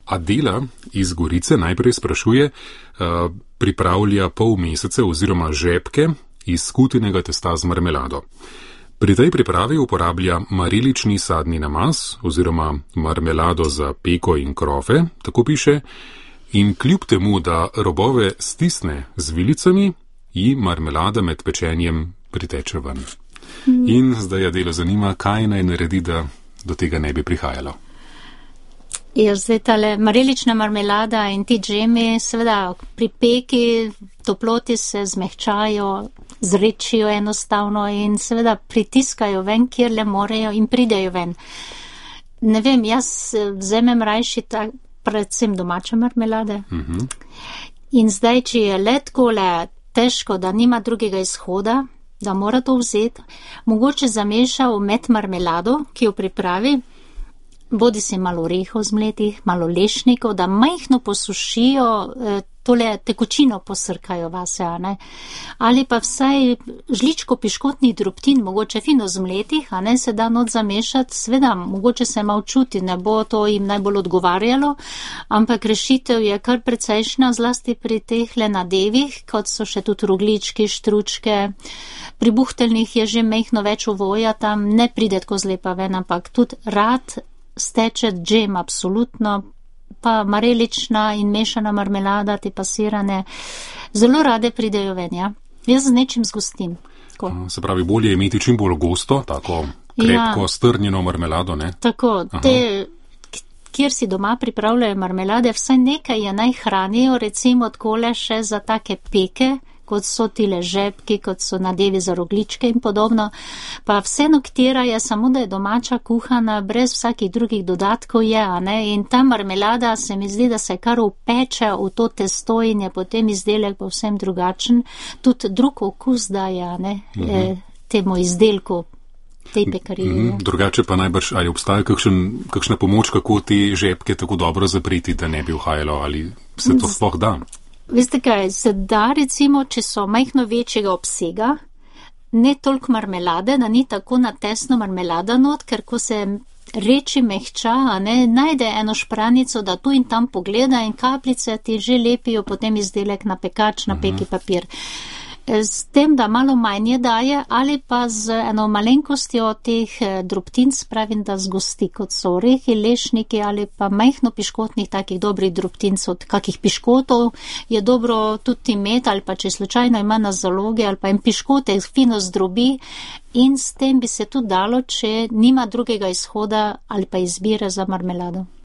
Adela iz Gorice najprej sprašuje, pripravlja pol mesece oziroma žepke iz skutinega testa z marmelado. Pri tej pripravi uporablja marelični sadni namaz oziroma marmelado za peko in krofe, tako piše, in kljub temu, da robove stisne z vilicami, ji marmelada med pečenjem priteče ven. In zdaj Adelo zanima, kaj naj naredi, da do tega ne bi prihajalo. Ja, zdaj tale marelična marmelada in ti džemi, seveda pri peki toploti se zmehčajo, zrečijo enostavno in seveda pritiskajo ven, kjer le morejo in pridejo ven. Ne vem, jaz vzemem rajši predvsem domače marmelade. In zdaj, če je le takole težko, da nima drugega izhoda, da mora to vzeti, mogoče zameša v med marmelado, ki jo pripravi, bodi si malo orehov zmletih, malo lešnikov, da majhno posušijo, tole tekočino posrkajo vase, a ne? Ali pa vsaj žličko piškotnih drobtin, mogoče fino zmletih, a ne, se da not zamešati, sveda, mogoče se malo čuti, ne bo to jim najbolj odgovarjalo, ampak rešitev je kar precejšnja, zlasti pri teh le nadevih, kot so še tudi roglički, štručke, pri buhteljnih je že majhno več ovoja, tam ne pride tako zlepa ven, ampak tudi rad steče džem, absolutno, pa marelična in mešana marmelada, te pasirane, zelo rade pridejo ven, ja. Jaz z nečim zgostim. Tako. Se pravi, bolje imeti čim bolj gosto, tako krepko, strnjeno marmelado, ne? Tako, kjer si doma pripravljajo marmelade, vsaj nekaj je naj hranijo, recimo takole še za take peke, kot so tile žepki, kot so nadevi za rogličke in podobno, pa vseeno ktera je samo, da je domača kuhana, brez vsakih drugih dodatkov je, a ne, in ta marmelada se mi zdi, da se kar upeče v to testo in je potem izdelek povsem drugačen, tudi drug okus daje, a ne, temu izdelku, tej pekariji. Drugače pa najbrž, ali obstaja kakšna pomoč, kako te žepke tako dobro zapreti, da ne bi uhajalo, ali se to sploh da? Veste kaj, se da recimo, če so majhno večjega obsega, ne toliko marmelade, da ni tako natesno marmelada not, ker ko se reči mehča, a ne, najde eno špranico, da tu in tam pogleda in kapljice ti že lepijo potem izdelek na pekač, na peki papir. S tem, da malo manje daje, ali pa z eno malenkostjo teh drobtin, spravim, da zgosti, kot so orehi, lešniki ali pa majhno piškotnih takih dobrih drobtin, od kakih piškotov je dobro tudi imeti, ali pa če slučajno ima na zaloge, ali pa en piškote fino zdrobi in s tem bi se tudi dalo, če nima drugega izhoda ali pa izbire za marmelado.